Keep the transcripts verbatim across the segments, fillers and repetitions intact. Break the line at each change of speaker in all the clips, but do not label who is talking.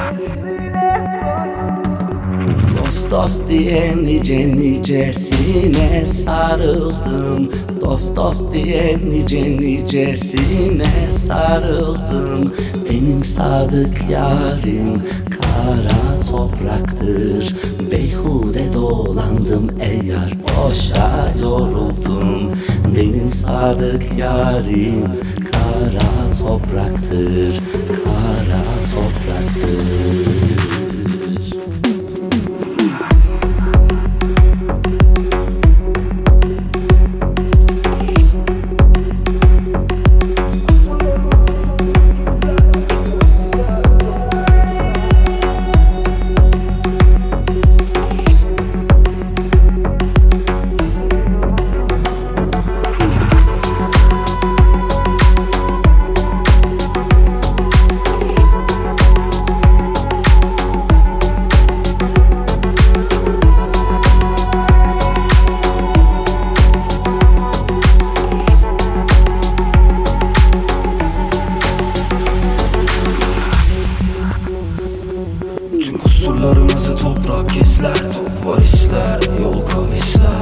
Dost dost diye nice nicesine sarıldım. Dost dost diye nice nicesine sarıldım. Benim sadık yarim kara topraktır. Beyhude dolandım ey yar, boşa yoruldum. Benim sadık yarim kara topraktır, kara topraktır.
Tüm kusurlarımızı toprak izler, top varisler, yol kavisler.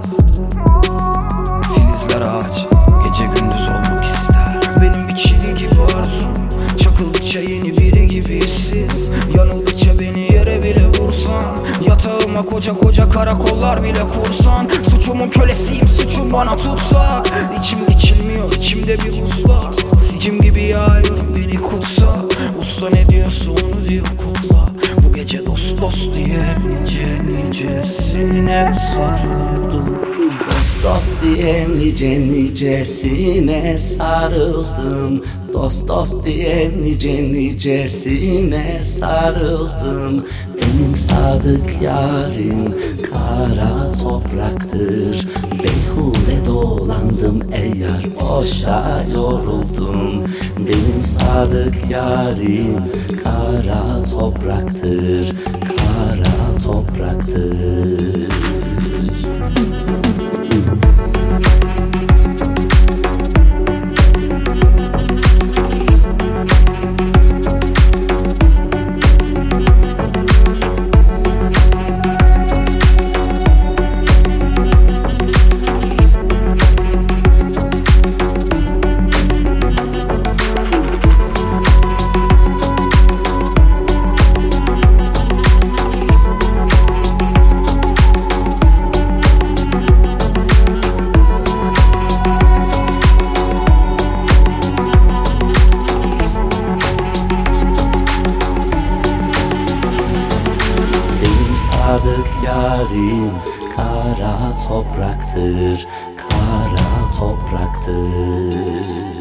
Filizler ağaç, gece gündüz olmak ister. Benim bir çivi gibi arzum, çakıldıkça yeni biri gibi hissiz. Yanıldıkça beni yere bile vursan, yatağıma koca koca karakollar bile kursan. Suçumun kölesiyim, suçum bana tutsak. İçim geçilmiyor, içimde bir vuslat. Sicim gibi yağıyorum, beni kutsa. Usta ne diyorsa onu diyor, kokla. Bu gece dost dost diye nice nicesine sarıldım.
Dost dost diye nice nicesine sarıldım. Dost dost diye nice nicesine sarıldım. Benim sadık yarim kara topraktır. Beyhude dolandım ey yar, boşa yoruldum. Benim sadık yarim kara topraktır, kara topraktır. Sadık yarim kara topraktır, kara topraktır.